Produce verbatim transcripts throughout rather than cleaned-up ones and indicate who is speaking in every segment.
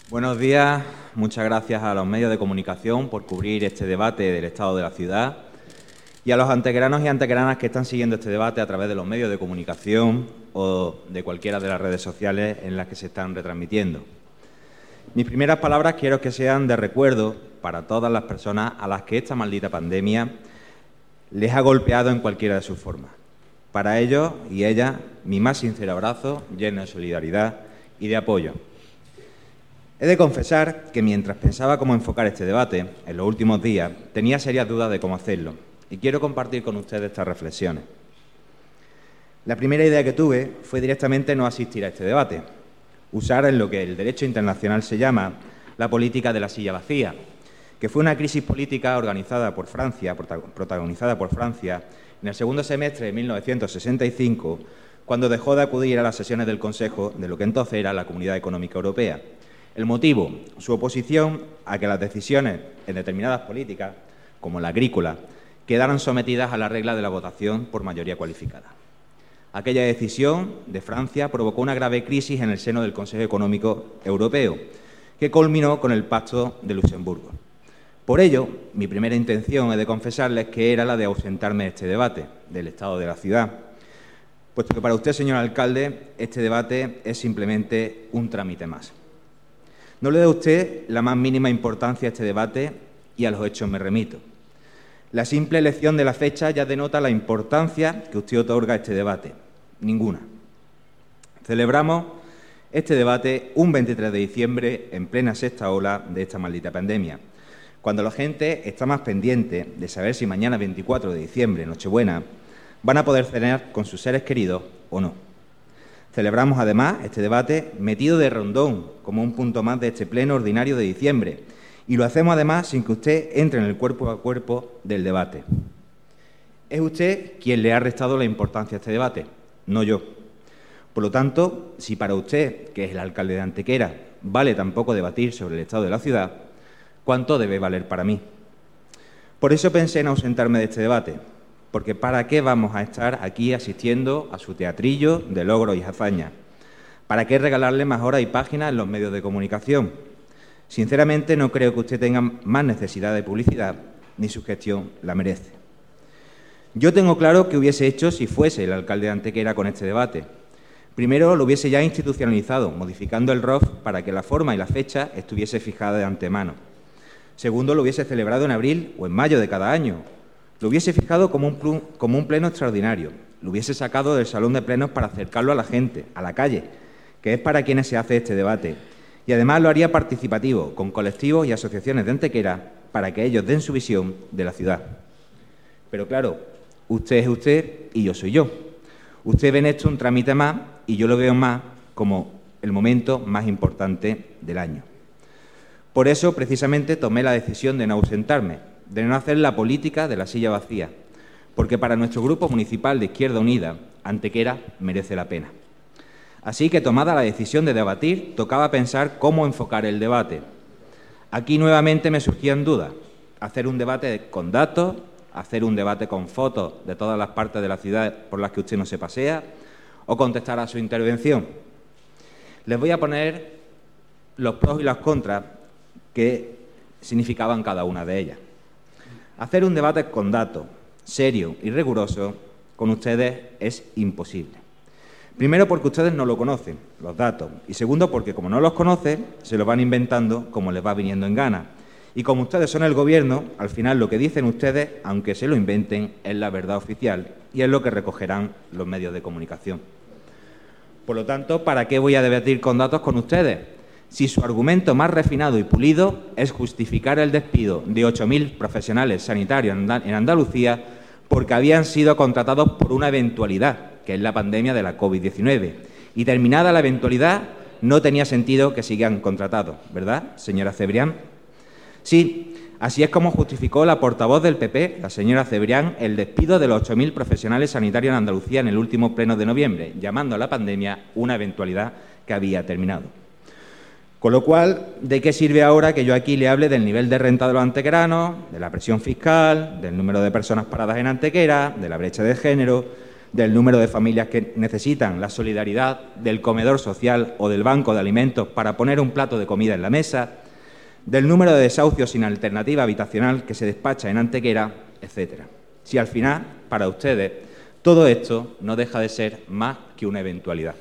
Speaker 1: Buenos días, muchas gracias a los medios de comunicación por cubrir este debate del estado de la ciudad y a los antequeranos y antequeranas que están siguiendo este debate a través de los medios de comunicación o de cualquiera de las redes sociales en las que se están retransmitiendo. Mis primeras palabras quiero que sean de recuerdo para todas las personas a las que esta maldita pandemia les ha golpeado en cualquiera de sus formas. Para ellos y ellas, mi más sincero abrazo, lleno de solidaridad y de apoyo. He de confesar que mientras pensaba cómo enfocar este debate en los últimos días, tenía serias dudas de cómo hacerlo y quiero compartir con ustedes estas reflexiones. La primera idea que tuve fue directamente no asistir a este debate, usar en lo que el derecho internacional se llama la política de la silla vacía, que fue una crisis política organizada por Francia, protagonizada por Francia, en el segundo semestre de mil novecientos sesenta y cinco, cuando dejó de acudir a las sesiones del Consejo de lo que entonces era la Comunidad Económica Europea. El motivo, su oposición a que las decisiones en determinadas políticas, como la agrícola, quedaran sometidas a la regla de la votación por mayoría cualificada. Aquella decisión de Francia provocó una grave crisis en el seno del Consejo Económico Europeo, que culminó con el Pacto de Luxemburgo. Por ello, mi primera intención es de confesarles que era la de ausentarme de este debate, del estado de la ciudad, puesto que para usted, señor alcalde, este debate es simplemente un trámite más. No le dé usted la más mínima importancia a este debate y a los hechos me remito. La simple elección de la fecha ya denota la importancia que usted otorga a este debate. Ninguna. Celebramos este debate un veintitrés de diciembre en plena sexta ola de esta maldita pandemia, cuando la gente está más pendiente de saber si mañana veinticuatro de diciembre, Nochebuena, van a poder cenar con sus seres queridos o no. Celebramos, además, este debate metido de rondón, como un punto más de este pleno ordinario de diciembre, y lo hacemos, además, sin que usted entre en el cuerpo a cuerpo del debate. Es usted quien le ha restado la importancia a este debate, no yo. Por lo tanto, si para usted, que es el alcalde de Antequera, vale tan poco debatir sobre el estado de la ciudad, ¿cuánto debe valer para mí? Por eso pensé en ausentarme de este debate, porque ¿para qué vamos a estar aquí asistiendo a su teatrillo de logros y hazañas? ¿Para qué regalarle más horas y páginas en los medios de comunicación? Sinceramente, no creo que usted tenga más necesidad de publicidad, ni su gestión la merece. Yo tengo claro qué hubiese hecho si fuese el alcalde de Antequera con este debate. Primero, lo hubiese ya institucionalizado, modificando el R O F para que la forma y la fecha estuviese fijada de antemano. Segundo, lo hubiese celebrado en abril o en mayo de cada año. Lo hubiese fijado como un, como un pleno extraordinario, lo hubiese sacado del salón de plenos para acercarlo a la gente, a la calle, que es para quienes se hace este debate. Y además lo haría participativo, con colectivos y asociaciones de Antequera, para que ellos den su visión de la ciudad. Pero claro, usted es usted y yo soy yo. Usted ve en esto un trámite más y yo lo veo más como el momento más importante del año. Por eso, precisamente, tomé la decisión de no ausentarme, de no hacer la política de la silla vacía, porque para nuestro grupo municipal de Izquierda Unida, Antequera merece la pena. Así que, tomada la decisión de debatir, tocaba pensar cómo enfocar el debate. Aquí nuevamente me surgían dudas: hacer un debate con datos, hacer un debate con fotos de todas las partes de la ciudad por las que usted no se pasea, o contestar a su intervención. Les voy a poner los pros y los contras que significaban cada una de ellas. Hacer un debate con datos, serio y riguroso, con ustedes es imposible. Primero, porque ustedes no lo conocen, los datos, y segundo, porque como no los conocen, se los van inventando como les va viniendo en gana. Y como ustedes son el Gobierno, al final lo que dicen ustedes, aunque se lo inventen, es la verdad oficial y es lo que recogerán los medios de comunicación. Por lo tanto, ¿para qué voy a debatir con datos con ustedes? Si su argumento más refinado y pulido es justificar el despido de ocho mil profesionales sanitarios en Andalucía porque habían sido contratados por una eventualidad, que es la pandemia de la COVID diecinueve. Y terminada la eventualidad, no tenía sentido que siguieran contratados, ¿verdad, señora Cebrián? Sí, así es como justificó la portavoz del P P, la señora Cebrián, el despido de los ocho mil profesionales sanitarios en Andalucía en el último pleno de noviembre, llamando a la pandemia una eventualidad que había terminado. Con lo cual, ¿de qué sirve ahora que yo aquí le hable del nivel de renta de los antequeranos, de la presión fiscal, del número de personas paradas en Antequera, de la brecha de género, del número de familias que necesitan la solidaridad del comedor social o del banco de alimentos para poner un plato de comida en la mesa, del número de desahucios sin alternativa habitacional que se despacha en Antequera, etcétera. Si al final, para ustedes, todo esto no deja de ser más que una eventualidad.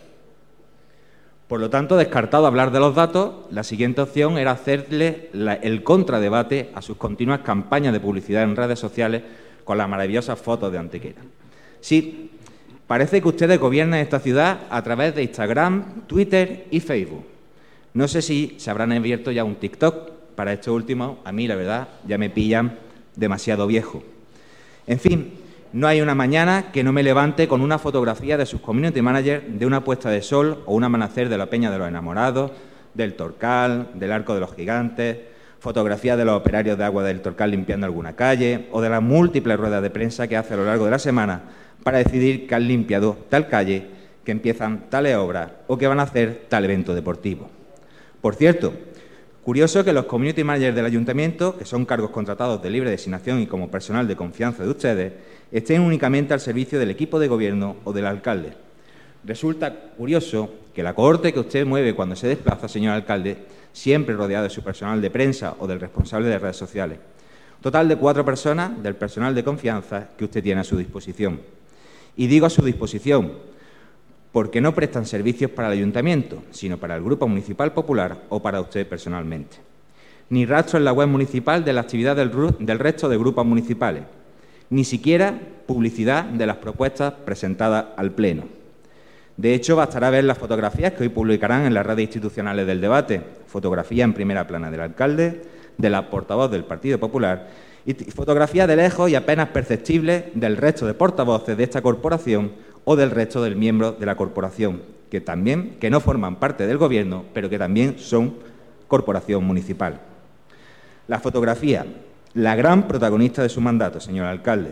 Speaker 1: Por lo tanto, descartado hablar de los datos, la siguiente opción era hacerle la, el contradebate a sus continuas campañas de publicidad en redes sociales con las maravillosas fotos de Antequera. Sí, parece que ustedes gobiernan esta ciudad a través de Instagram, Twitter y Facebook. No sé si se habrán abierto ya un TikTok. Para esto último, a mí, la verdad, ya me pillan demasiado viejo. En fin, no hay una mañana que no me levante con una fotografía de sus community managers de una puesta de sol o un amanecer de la Peña de los Enamorados, del Torcal, del Arco de los Gigantes, fotografías de los operarios de agua del Torcal limpiando alguna calle o de las múltiples ruedas de prensa que hace a lo largo de la semana para decidir que han limpiado tal calle, que empiezan tales obras o que van a hacer tal evento deportivo. Por cierto, curioso que los community managers del Ayuntamiento, que son cargos contratados de libre designación y como personal de confianza de ustedes, estén únicamente al servicio del equipo de gobierno o del alcalde. Resulta curioso que la cohorte que usted mueve cuando se desplaza, señor alcalde, siempre rodeado de su personal de prensa o del responsable de redes sociales. Total de cuatro personas del personal de confianza que usted tiene a su disposición. Y digo a su disposición, porque no prestan servicios para el Ayuntamiento, sino para el Grupo Municipal Popular o para usted personalmente. Ni rastro en la web municipal de la actividad del, del resto de grupos municipales, ni siquiera publicidad de las propuestas presentadas al Pleno. De hecho, bastará ver las fotografías que hoy publicarán en las redes institucionales del debate, fotografía en primera plana del alcalde, de la portavoz del Partido Popular y fotografía de lejos y apenas perceptibles del resto de portavoces de esta corporación o del resto de miembros de la corporación, que también que no forman parte del Gobierno, pero que también son corporación municipal. La fotografía, la gran protagonista de su mandato, señor alcalde.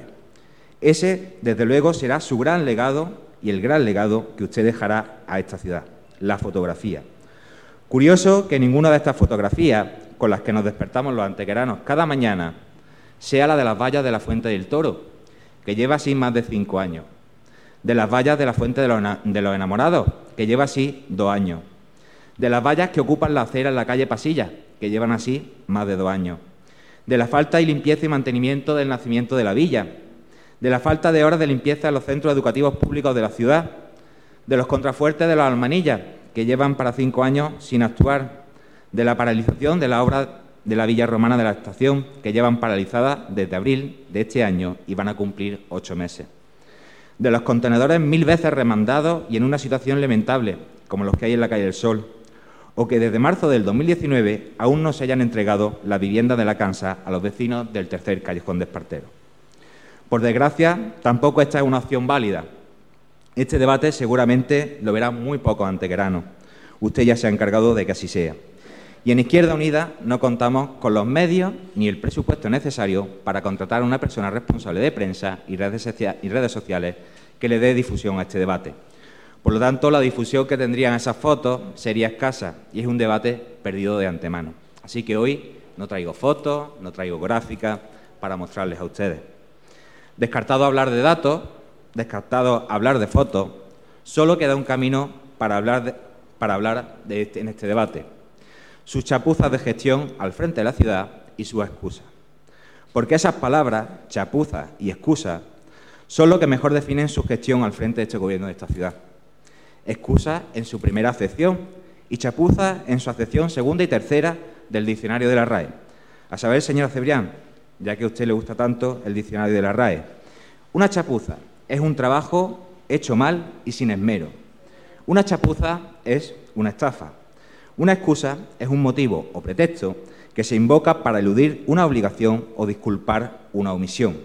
Speaker 1: Ese, desde luego, será su gran legado y el gran legado que usted dejará a esta ciudad, la fotografía. Curioso que ninguna de estas fotografías con las que nos despertamos los antequeranos cada mañana sea la de las vallas de la Fuente del Toro, que lleva así más de cinco años. De las vallas de la Fuente de los, de los Enamorados, que lleva así dos años. De las vallas que ocupan la acera en la calle Pasilla, que llevan así más de dos años. De la falta y limpieza y mantenimiento del nacimiento de la villa. De la falta de horas de limpieza en los centros educativos públicos de la ciudad. De los contrafuertes de las Almanillas, que llevan para cinco años sin actuar. De la paralización de la obra de la Villa Romana de la Estación, que llevan paralizada desde abril de este año y van a cumplir ocho meses. De los contenedores mil veces remandados y en una situación lamentable, como los que hay en la calle del Sol, o que desde marzo del dos mil diecinueve aún no se hayan entregado las viviendas de la Cansa a los vecinos del tercer callejón de Espartero. Por desgracia, tampoco esta es una opción válida. Este debate seguramente lo verán muy pocos antequeranos. Usted ya se ha encargado de que así sea. Y en Izquierda Unida no contamos con los medios ni el presupuesto necesario para contratar a una persona responsable de prensa y redes, y redes sociales que le dé difusión a este debate. Por lo tanto, la difusión que tendrían esas fotos sería escasa y es un debate perdido de antemano. Así que hoy no traigo fotos, no traigo gráficas para mostrarles a ustedes. Descartado hablar de datos, descartado hablar de fotos, solo queda un camino para hablar de, para hablar de este, en este debate. Sus chapuzas de gestión al frente de la ciudad y sus excusas. Porque esas palabras, chapuza y excusa, son lo que mejor definen su gestión al frente de este gobierno de esta ciudad. Excusa en su primera acepción y chapuza en su acepción segunda y tercera del diccionario de la R A E. A saber, señora Cebrián, ya que a usted le gusta tanto el diccionario de la R A E, una chapuza es un trabajo hecho mal y sin esmero. Una chapuza es una estafa. Una excusa es un motivo o pretexto que se invoca para eludir una obligación o disculpar una omisión.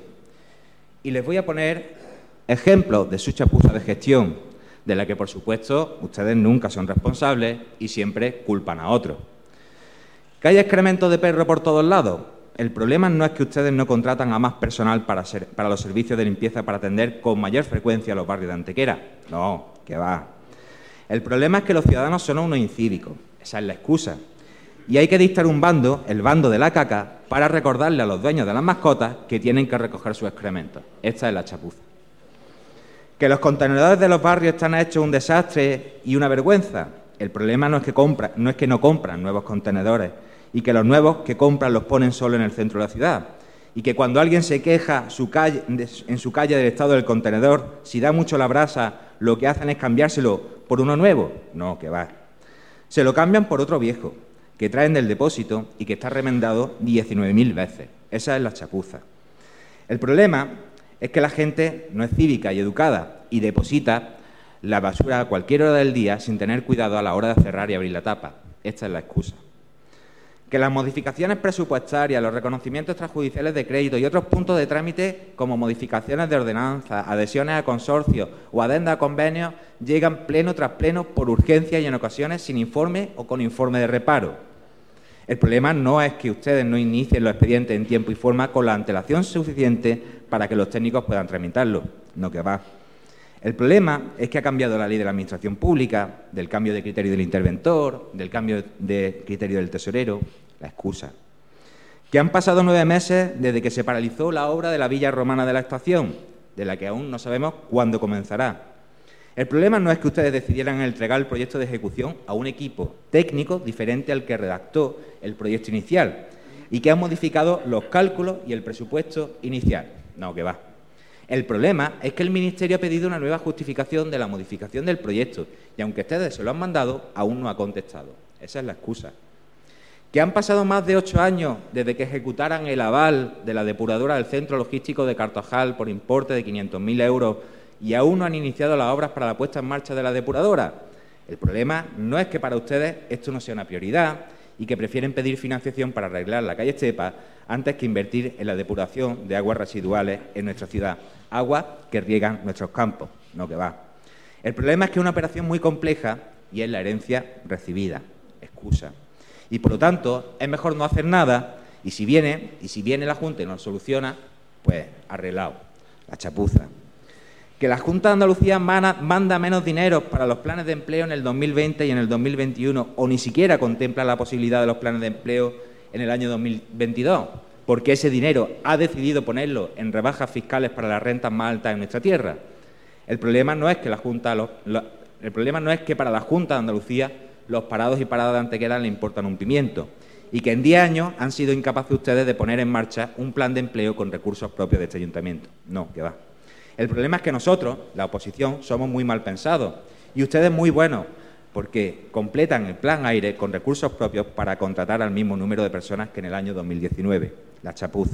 Speaker 1: Y les voy a poner ejemplos de su chapuza de gestión, de la que, por supuesto, ustedes nunca son responsables y siempre culpan a otros. ¿Que hay excremento de perro por todos lados? El problema no es que ustedes no contratan a más personal para, ser, para los servicios de limpieza para atender con mayor frecuencia a los barrios de Antequera. No, que va. El problema es que los ciudadanos son unos incívicos. Esa es la excusa. Y hay que dictar un bando, el bando de la caca, para recordarle a los dueños de las mascotas que tienen que recoger sus excrementos. Esta es la chapuza. Que los contenedores de los barrios están hechos un desastre y una vergüenza. El problema no es que compra, no es que no compran nuevos contenedores y que los nuevos que compran los ponen solo en el centro de la ciudad. Y que cuando alguien se queja su calle, en su calle del estado del contenedor, si da mucho la brasa, lo que hacen es cambiárselo por uno nuevo. No, que va. Se lo cambian por otro viejo, que traen del depósito y que está remendado diecinueve mil veces. Esa es la chapuza. El problema es que la gente no es cívica y educada y deposita la basura a cualquier hora del día sin tener cuidado a la hora de cerrar y abrir la tapa. Esta es la excusa. Que las modificaciones presupuestarias, los reconocimientos extrajudiciales de crédito y otros puntos de trámite como modificaciones de ordenanza, adhesiones a consorcios o adendas a convenios llegan pleno tras pleno por urgencia y en ocasiones sin informe o con informe de reparo. El problema no es que ustedes no inicien los expedientes en tiempo y forma con la antelación suficiente para que los técnicos puedan tramitarlo, no que va. El problema es que ha cambiado la ley de la Administración Pública, del cambio de criterio del interventor, del cambio de criterio del tesorero, la excusa. Que han pasado nueve meses desde que se paralizó la obra de la Villa Romana de la Estación, de la que aún no sabemos cuándo comenzará. El problema no es que ustedes decidieran entregar el proyecto de ejecución a un equipo técnico diferente al que redactó el proyecto inicial y que han modificado los cálculos y el presupuesto inicial. No, que va. El problema es que el Ministerio ha pedido una nueva justificación de la modificación del proyecto y, aunque ustedes se lo han mandado, aún no ha contestado. Esa es la excusa. Que han pasado más de ocho años desde que ejecutaran el aval de la depuradora del Centro Logístico de Cartojal por importe de quinientos mil euros y aún no han iniciado las obras para la puesta en marcha de la depuradora. El problema no es que para ustedes esto no sea una prioridad y que prefieren pedir financiación para arreglar la calle Estepa antes que invertir en la depuración de aguas residuales en nuestra ciudad, aguas que riegan nuestros campos, no que va. El problema es que es una operación muy compleja y es la herencia recibida, excusa. Y por lo tanto es mejor no hacer nada y si viene, y si viene la Junta y nos soluciona, pues arreglado, la chapuza. Que la Junta de Andalucía manda menos dinero para los planes de empleo en el dos mil veinte y en el dos mil veintiuno, o ni siquiera contempla la posibilidad de los planes de empleo en el año dos mil veintidós, porque ese dinero ha decidido ponerlo en rebajas fiscales para las rentas más altas en nuestra tierra. El problema no es que la Junta, los, los, el problema no es que para la Junta de Andalucía los parados y paradas de Antequera le importan un pimiento, y que en diez años han sido incapaces ustedes de poner en marcha un plan de empleo con recursos propios de este ayuntamiento. No, que va. El problema es que nosotros, la oposición, somos muy mal pensados y ustedes muy buenos, porque completan el Plan Aire con recursos propios para contratar al mismo número de personas que en el año dos mil diecinueve, la chapuza.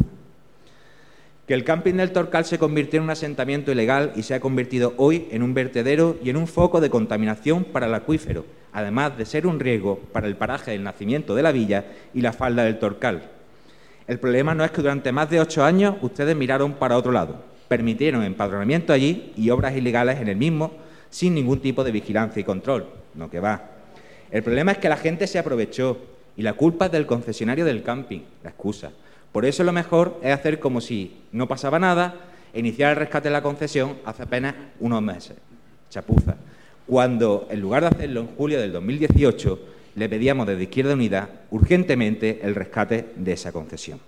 Speaker 1: Que el camping del Torcal se convirtió en un asentamiento ilegal y se ha convertido hoy en un vertedero y en un foco de contaminación para el acuífero, además de ser un riesgo para el paraje del nacimiento de la villa y la falda del Torcal. El problema no es que durante más de ocho años ustedes miraron para otro lado, permitieron empadronamiento allí y obras ilegales en el mismo sin ningún tipo de vigilancia y control. No que va. El problema es que la gente se aprovechó y la culpa es del concesionario del camping, la excusa. Por eso lo mejor es hacer como si no pasaba nada e iniciar el rescate de la concesión hace apenas unos meses. Chapuza. Cuando, en lugar de hacerlo en julio del dos mil dieciocho, le pedíamos desde Izquierda Unida urgentemente el rescate de esa concesión.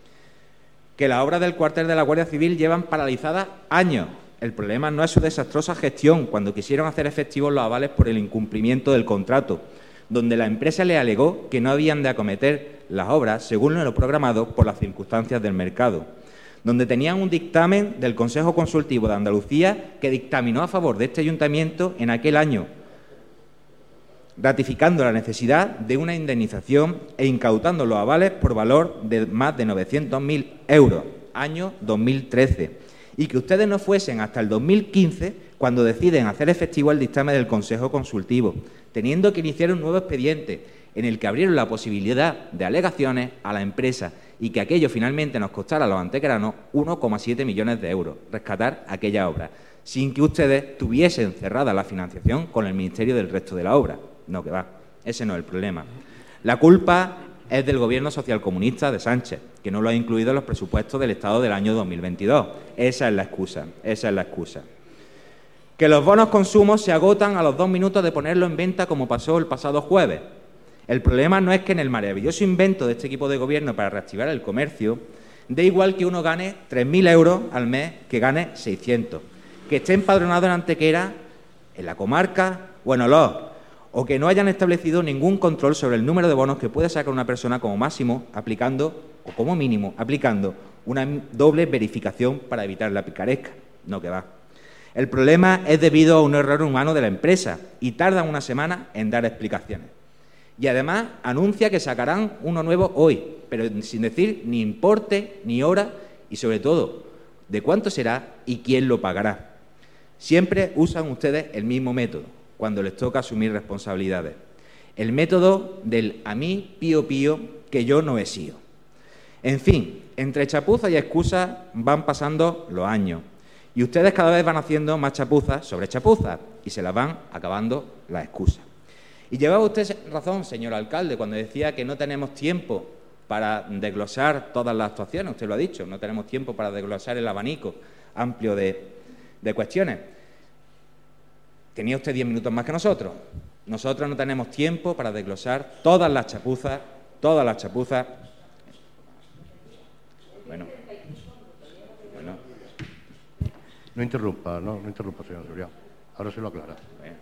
Speaker 1: Que las obras del cuartel de la Guardia Civil llevan paralizadas años. El problema no es su desastrosa gestión cuando quisieron hacer efectivos los avales por el incumplimiento del contrato, donde la empresa le alegó que no habían de acometer las obras según lo programado por las circunstancias del mercado, donde tenían un dictamen del Consejo Consultivo de Andalucía que dictaminó a favor de este ayuntamiento en aquel año, ratificando la necesidad de una indemnización e incautando los avales por valor de más de novecientos mil euros, año dos mil trece, y que ustedes no fuesen hasta el dos mil quince cuando deciden hacer efectivo el dictamen del Consejo Consultivo, teniendo que iniciar un nuevo expediente en el que abrieron la posibilidad de alegaciones a la empresa y que aquello finalmente nos costara a los antequeranos uno coma siete millones de euros, rescatar aquella obra, sin que ustedes tuviesen cerrada la financiación con el Ministerio del resto de la obra. No, que va. Ese no es el problema. La culpa es del Gobierno socialcomunista de Sánchez, que no lo ha incluido en los presupuestos del Estado del año dos mil veintidós. Esa es la excusa. Esa es la excusa. Que los bonos consumo se agotan a los dos minutos de ponerlo en venta, como pasó el pasado jueves. El problema no es que en el maravilloso invento de este equipo de gobierno para reactivar el comercio, dé igual que uno gane tres mil euros al mes que gane seiscientos. que esté empadronado en Antequera, en la comarca o en Olot, o que no hayan establecido ningún control sobre el número de bonos que puede sacar una persona como máximo aplicando, o como mínimo, aplicando una doble verificación para evitar la picaresca. No, que va. El problema es debido a un error humano de la empresa y tardan una semana en dar explicaciones. Y además anuncia que sacarán uno nuevo hoy, pero sin decir ni importe, ni hora y sobre todo de cuánto será y quién lo pagará. Siempre usan ustedes el mismo método cuando les toca asumir responsabilidades. El método del a mí pío pío que yo no he sido. En fin, entre chapuzas y excusas van pasando los años y ustedes cada vez van haciendo más chapuzas sobre chapuzas y se las van acabando las excusas. Y llevaba usted razón, señor alcalde, cuando decía que no tenemos tiempo para desglosar todas las actuaciones. Usted lo ha dicho, no tenemos tiempo para desglosar el abanico amplio de, de cuestiones. Tenía usted diez minutos más que nosotros. Nosotros no tenemos tiempo para desglosar todas las chapuzas, todas las chapuzas. Bueno, bueno.
Speaker 2: No interrumpa, no, no interrumpa, señor Cebrián. Ahora se lo aclara.
Speaker 1: Bueno.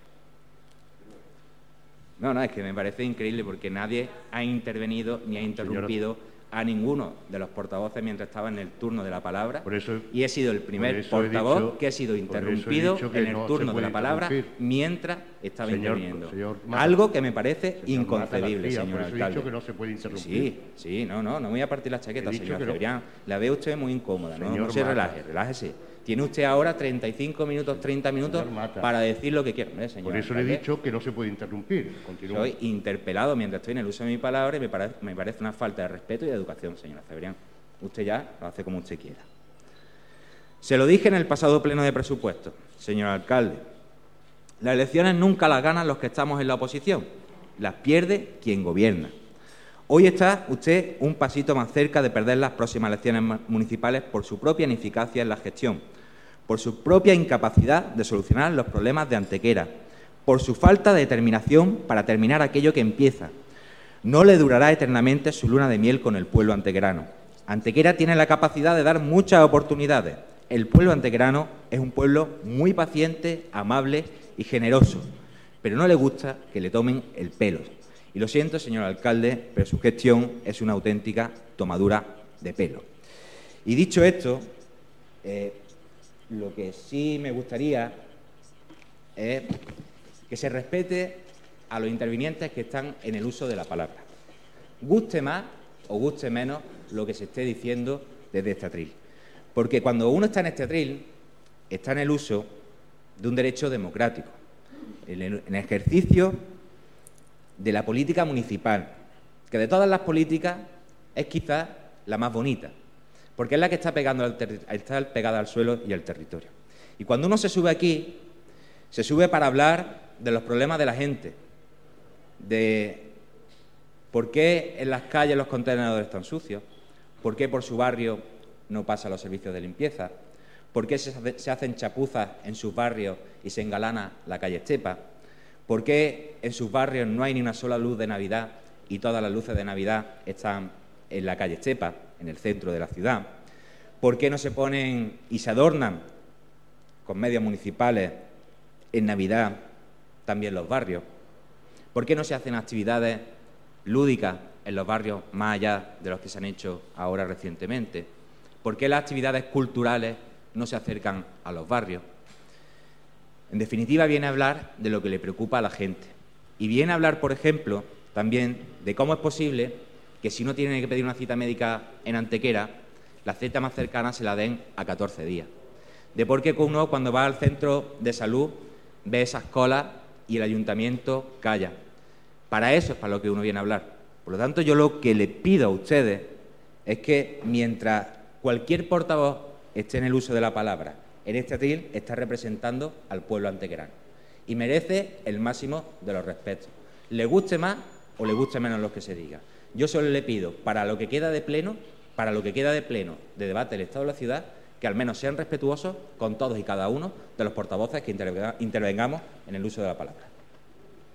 Speaker 1: No, no, es que me parece increíble porque nadie ha intervenido ni ha interrumpido Señora, a ninguno de los portavoces mientras estaba en el turno de la palabra.
Speaker 2: Por eso,
Speaker 1: y he sido el primer portavoz dicho, que ha sido interrumpido que en el no turno de la palabra mientras estaba señor, interviniendo. Señor Mata, Algo que me parece señor inconcebible,
Speaker 2: García,
Speaker 1: señor
Speaker 2: por eso
Speaker 1: alcalde.
Speaker 2: He dicho que no se puede interrumpir.
Speaker 1: Sí, sí, no, no, no me voy a partir la chaqueta, señor Cebrián. No. La veo usted muy incómoda, señor no, no se relaje, relájese. Tiene usted ahora treinta y cinco minutos, treinta minutos para decir lo que quiera. Hombre, señor
Speaker 2: Por eso
Speaker 1: alcalde,
Speaker 2: le he dicho que no se puede interrumpir. Continúa.
Speaker 1: Soy interpelado mientras estoy en el uso de mi palabra y me parece, me parece una falta de respeto y de educación, señora Cebrián. Usted ya lo hace como usted quiera. Se lo dije en el pasado pleno de presupuestos, señor alcalde. Las elecciones nunca las ganan los que estamos en la oposición. Las pierde quien gobierna. Hoy está usted un pasito más cerca de perder las próximas elecciones municipales por su propia ineficacia en la gestión, por su propia incapacidad de solucionar los problemas de Antequera, por su falta de determinación para terminar aquello que empieza. No le durará eternamente su luna de miel con el pueblo antequerano. Antequera tiene la capacidad de dar muchas oportunidades. El pueblo antequerano es un pueblo muy paciente, amable y generoso, pero no le gusta que le tomen el pelo. Y lo siento, señor alcalde, pero su gestión es una auténtica tomadura de pelo. Y dicho esto, eh, lo que sí me gustaría es que se respete a los intervinientes que están en el uso de la palabra. Guste más o guste menos lo que se esté diciendo desde este atril. Porque cuando uno está en este atril, está en el uso de un derecho democrático, en el ejercicio de la política municipal, que de todas las políticas es quizás la más bonita, porque es la que está, pegando al está pegada al suelo y al territorio. Y cuando uno se sube aquí, se sube para hablar de los problemas de la gente, de por qué en las calles los contenedores están sucios, por qué por su barrio no pasan los servicios de limpieza, por qué se hacen chapuzas en sus barrios y se engalana la calle Estepa, por qué en sus barrios no hay ni una sola luz de Navidad y todas las luces de Navidad están en la calle Estepa, en el centro de la ciudad, por qué no se ponen y se adornan con medios municipales en Navidad también los barrios, por qué no se hacen actividades lúdicas en los barrios más allá de los que se han hecho ahora recientemente, por qué las actividades culturales no se acercan a los barrios. En definitiva, viene a hablar de lo que le preocupa a la gente. Y viene a hablar, por ejemplo, también de cómo es posible que si uno tiene que pedir una cita médica en Antequera, la cita más cercana se la den a catorce días. De por qué uno, cuando va al centro de salud, ve esas colas y el ayuntamiento calla. Para eso es para lo que uno viene a hablar. Por lo tanto, yo lo que le pido a ustedes es que mientras cualquier portavoz esté en el uso de la palabra, en este atril está representando al pueblo antequerano y merece el máximo de los respetos. Le guste más o le guste menos lo que se diga. Yo solo le pido, para lo que queda de pleno, para lo que queda de pleno de debate del Estado de la ciudad, que al menos sean respetuosos con todos y cada uno de los portavoces que intervengamos en el uso de la palabra.